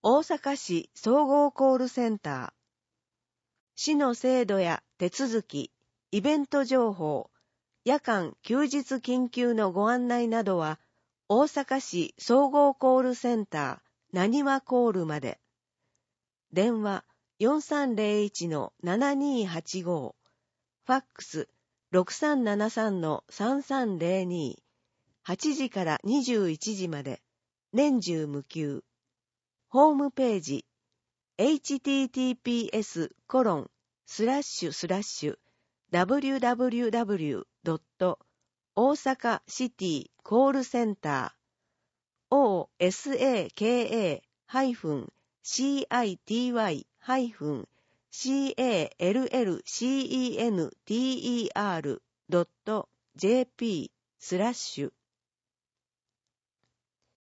大阪市総合コールセンター。市の制度や手続き、イベント情報、夜間休日緊急のご案内などは、大阪市総合コールセンターなにわコールまで。電話4301-7285、ファックス6373-3302、8時から21時まで、年中無休。ホームページ、https://www.osakacity-callcenter.jp/.